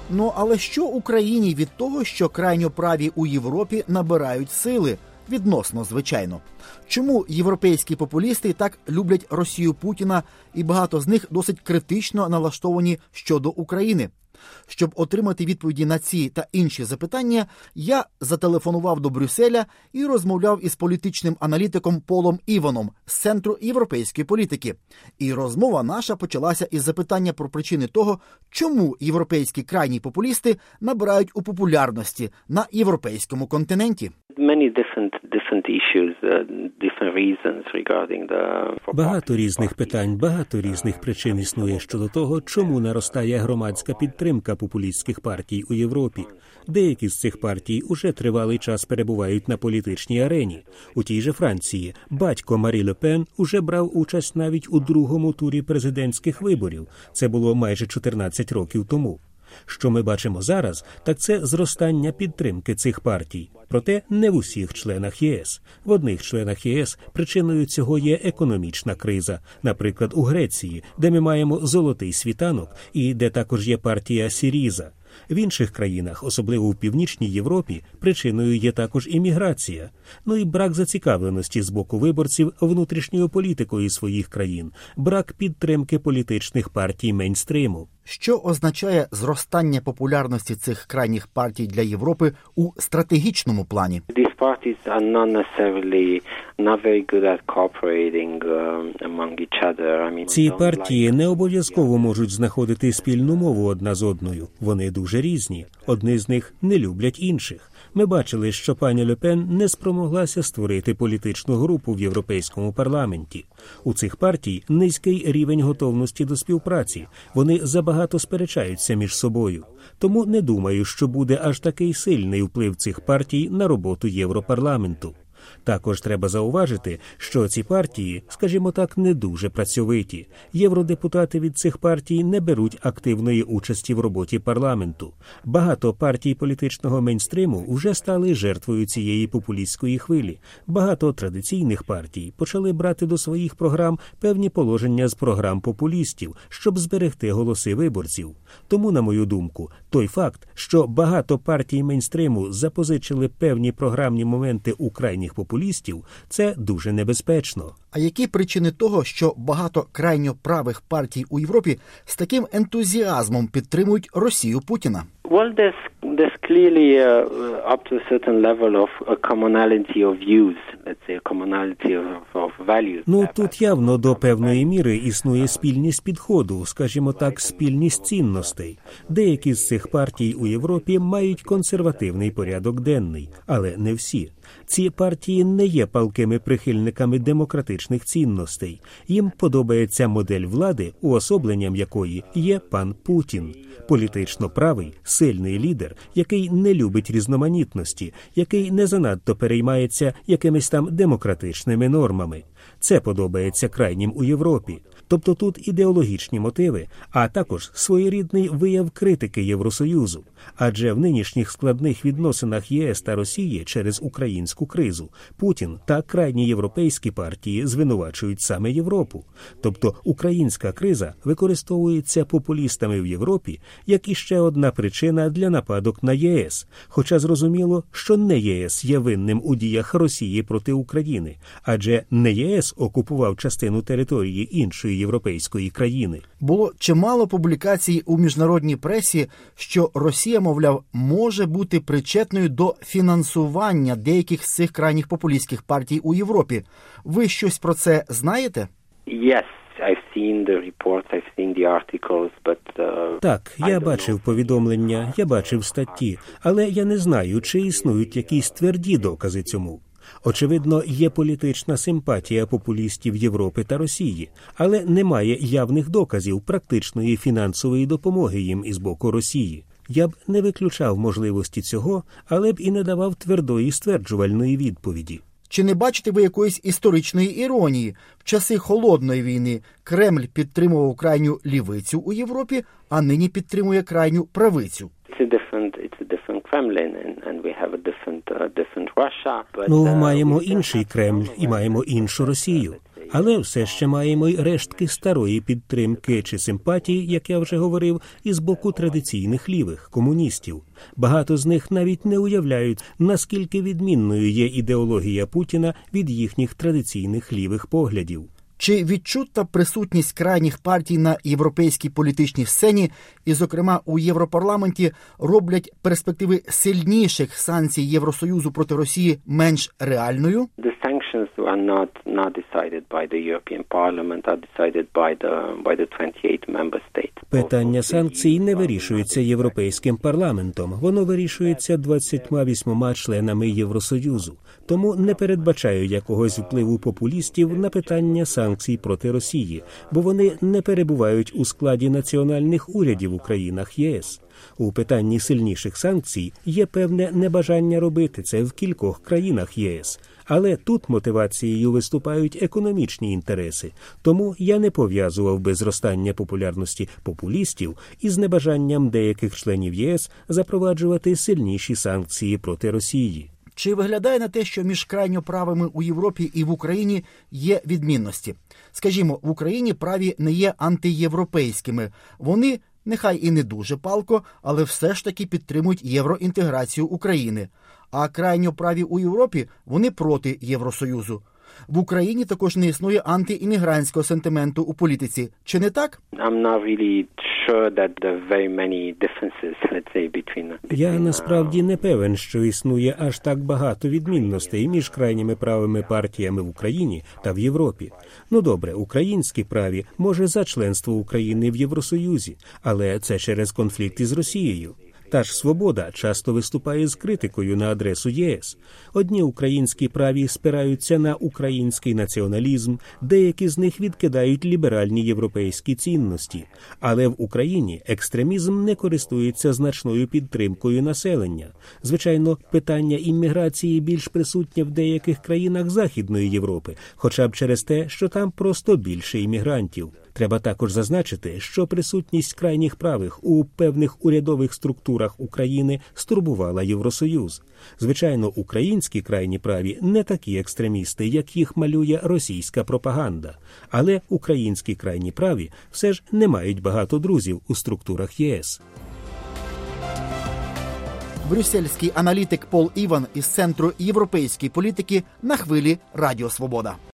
Ну, але що Україні від того, що крайньо праві у Європі набирають сили? Відносно, звичайно. Чому європейські популісти так люблять Росію Путіна і багато з них досить критично налаштовані щодо України? Щоб отримати відповіді на ці та інші запитання, я зателефонував до Брюсселя і розмовляв із політичним аналітиком Полом Іваном з Центру європейської політики. І розмова наша почалася із запитання про причини того, чому європейські крайні популісти набирають у популярності на європейському континенті. Багато різних питань, багато різних причин існує щодо того, чому наростає громадська підтримка популістських партій у Європі. Деякі з цих партій уже тривалий час перебувають на політичній арені. У тій же Франції батько Марі Ле Пен уже брав участь навіть у другому турі президентських виборів. Це було майже 14 років тому. Що ми бачимо зараз, так це зростання підтримки цих партій. Проте не в усіх членах ЄС. В одних членах ЄС причиною цього є економічна криза. Наприклад, у Греції, де ми маємо золотий світанок і де також є партія Сіріза. В інших країнах, особливо в Північній Європі, причиною є також імміграція. Ну і брак зацікавленості з боку виборців внутрішньою політикою своїх країн, брак підтримки політичних партій мейнстриму. Що означає зростання популярності цих крайніх партій для Європи у стратегічному плані? Ці партії не обов'язково можуть знаходити спільну мову одна з одною. Вони дуже різні. Одні з них не люблять інших. Ми бачили, що пані Ле Пен не спромоглася створити політичну групу в Європейському парламенті. У цих партій низький рівень готовності до співпраці. Вони забагато сперечаються між собою. Тому не думаю, що буде аж такий сильний вплив цих партій на роботу Європарламенту. Також треба зауважити, що ці партії, скажімо так, не дуже працьовиті. Євродепутати від цих партій не беруть активної участі в роботі парламенту. Багато партій політичного мейнстриму вже стали жертвою цієї популістської хвилі. Багато традиційних партій почали брати до своїх програм певні положення з програм популістів, щоб зберегти голоси виборців. Тому, на мою думку, той факт, що багато партій мейнстриму запозичили певні програмні моменти у крайніх популістів, це дуже небезпечно. А які причини того, що багато крайньо правих партій у Європі з таким ентузіазмом підтримують Росію Путіна? Well, there's clearly up to a certain level of a commonality of views, let's say a commonality of values. Ну, тут явно до певної міри існує спільність підходу, скажімо так, спільність цінностей. Деякі з цих партій у Європі мають консервативний порядок денний, але не всі. Ці партії не є палкими прихильниками демократичних цінностей. Їм подобається модель влади, уособленням якої є пан Путін. Політично правий, сильний лідер, який не любить різноманітності, який не занадто переймається якимись там демократичними нормами. Це подобається крайнім у Європі. Тобто тут ідеологічні мотиви, а також своєрідний вияв критики Євросоюзу. Адже в нинішніх складних відносинах ЄС та Росії через українську кризу Путін та крайні європейські партії звинувачують саме Європу. Тобто українська криза використовується популістами в Європі як іще одна причина для нападок на ЄС. Хоча зрозуміло, що не ЄС є винним у діях Росії проти України, адже не ЄС окупував частину території іншої європейської країни. Було чимало публікацій у міжнародній пресі, що Росія, мовляв, може бути причетною до фінансування деяких з цих крайніх популістських партій у Європі. Ви щось про це знаєте? Yes. I've seen the reports, I've seen the articles, but Так, я бачив повідомлення, я бачив статті, але я не знаю, чи існують якісь тверді докази цьому. Очевидно, є політична симпатія популістів Європи та Росії, але немає явних доказів практичної фінансової допомоги їм із боку Росії. Я б не виключав можливості цього, але б і не давав твердої стверджувальної відповіді. Чи не бачите ви якоїсь історичної іронії? В часи Холодної війни Кремль підтримував крайню лівицю у Європі, а нині підтримує крайню правицю. Ну, маємо інший Кремль і маємо іншу Росію. Але все ще маємо й рештки старої підтримки чи симпатії, як я вже говорив, із боку традиційних лівих комуністів. Багато з них навіть не уявляють, наскільки відмінною є ідеологія Путіна від їхніх традиційних лівих поглядів. Чи відчута присутність крайніх партій на європейській політичній сцені, і, зокрема, у Європарламенті, роблять перспективи сильніших санкцій Євросоюзу проти Росії менш реальною? The sanctions are not decided by the European Parliament, are decided by the 28 member states. Питання санкцій не вирішується Європейським парламентом, воно вирішується 28 членами Євросоюзу. Тому не передбачаю якогось впливу популістів на питання санкцій проти Росії, бо вони не перебувають у складі національних урядів у країнах ЄС. У питанні сильніших санкцій є певне небажання робити це в кількох країнах ЄС. Але тут мотивацією виступають економічні інтереси. Тому я не пов'язував би зростання популярності популістів із небажанням деяких членів ЄС запроваджувати сильніші санкції проти Росії. Чи виглядає на те, що між крайньо правими у Європі і в Україні є відмінності? Скажімо, в Україні праві не є антиєвропейськими. Вони, нехай і не дуже палко, але все ж таки підтримують євроінтеграцію України. А крайньо праві у Європі, вони проти Євросоюзу. В Україні також не існує антиіммігрантського сентименту у політиці. Чи не так? Я насправді не певен, що існує аж так багато відмінностей між крайніми правими партіями в Україні та в Європі. Ну добре, українські праві, може, за членство України в Євросоюзі, але це через конфлікт із Росією. Та ж «Свобода» часто виступає з критикою на адресу ЄС. Одні українські праві спираються на український націоналізм, деякі з них відкидають ліберальні європейські цінності. Але в Україні екстремізм не користується значною підтримкою населення. Звичайно, питання імміграції більш присутнє в деяких країнах Західної Європи, хоча б через те, що там просто більше іммігрантів. Треба також зазначити, що присутність крайніх правих у певних урядових структурах України стурбувала Євросоюз. Звичайно, українські крайні праві не такі екстремісти, як їх малює російська пропаганда. Але українські крайні праві все ж не мають багато друзів у структурах ЄС. Брюссельський аналітик Пол Іван із Центру європейської політики на хвилі Радіо Свобода.